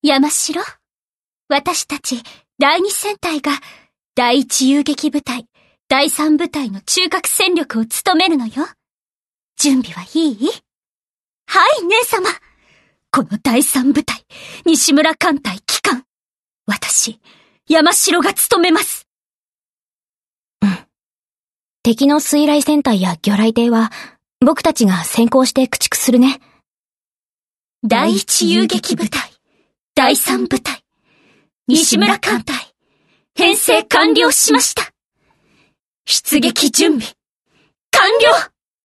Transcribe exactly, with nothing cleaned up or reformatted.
山城、私たち第二戦隊が第一遊撃部隊、第三部隊の中核戦力を務めるのよ。準備はいい？はい、姉様。この第三部隊、西村艦隊機関、私、山城が務めます。 うん。敵の水雷戦隊や魚雷艇は、僕たちが先行して駆逐するね。 第一遊撃部隊、第三部隊、西村艦隊、編成完了しました。出撃準備、完了！